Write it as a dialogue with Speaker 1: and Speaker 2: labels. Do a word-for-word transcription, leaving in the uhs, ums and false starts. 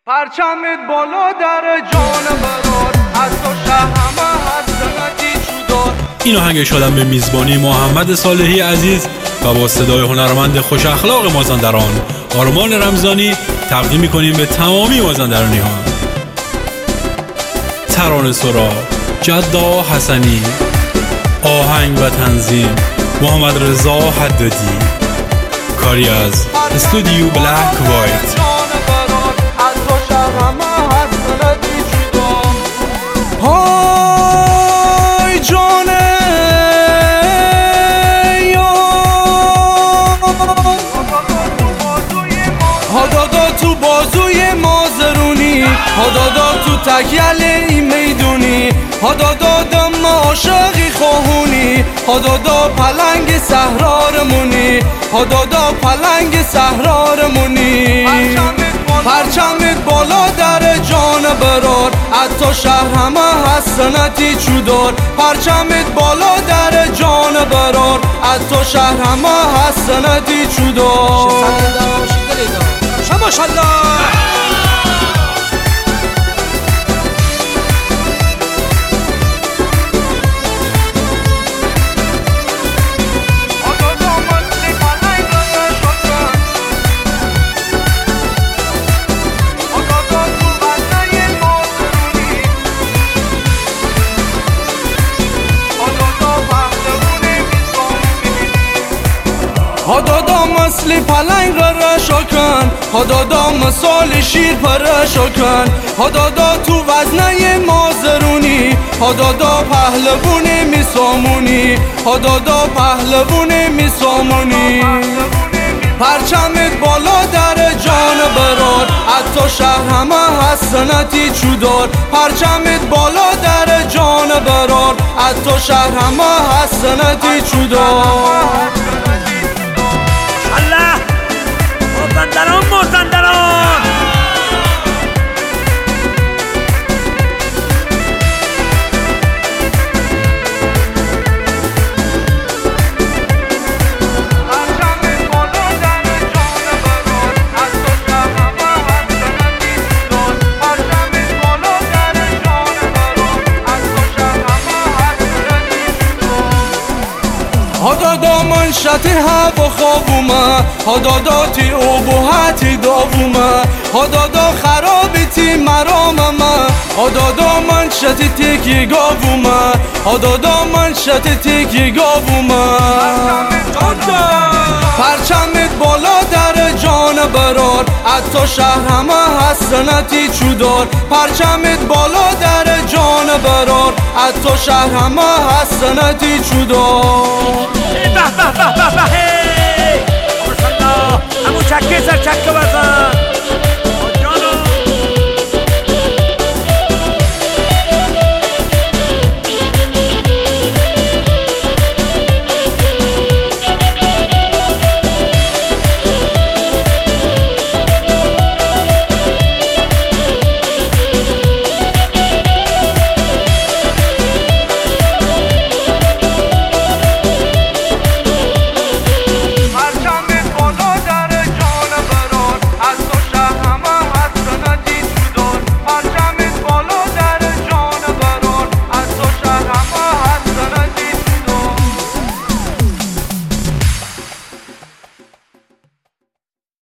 Speaker 1: پرچمت بالا در جان برار، از تو شهر همه حسنتی چودار.
Speaker 2: این آهنگ شدن به میزبانی محمد صالحی عزیز و با صدای هنرمند خوش اخلاق مازندران آرمان رمضانی تقدیم میکنیم به تمامی مازندرانی ها. ترانه سرا جدا حسنی، آهنگ و تنظیم محمد رضا حدادی، کاری از استودیو بلک وایت.
Speaker 1: های جانه هادادا تو بازوی مازرونی، هادادا تو تکیل این میدونی، هادادا دم عاشقی خواهونی، هادادا پلنگ صحرارمونی، هادادا پلنگ صحرارمونی. پرچمت بالا در جان برار، از تو شهر همه حسنتی چودار. پرچمت بالا در جان برار، از تو شهر همه حسنتی چودار.
Speaker 3: ماشاءالله.
Speaker 1: هادادا مثل پلنگ رشاکن، هادادا مثال شیر پرشاکن، هادادا تو وزنه مازرونی، هادادا پهلوون میسامونی، هادادا پهلوون میسامونی. پرچمت بالا در جان برار، از تو شهر همه حسنتی چودار. پرچمت بالا در جان برار، از تو شهر همه حسنتی چودار.
Speaker 3: الله مازندران مازندران
Speaker 1: هادادا منشتی هوا خوابومه، هادادا تی ابهتی داوومه، هادادا خرابی تی مراممه، هادادا منشتی تیکی گاوومه، هادادا منشتی تیکی گاوومه. پرچمت بالا در جان برار، از تو شهر همه حسنتی چودار. پرچمت بالا در جان برار، از تو شهر همه حسنتی چودار.
Speaker 3: به به به به به همون چکه سر چکه بزن.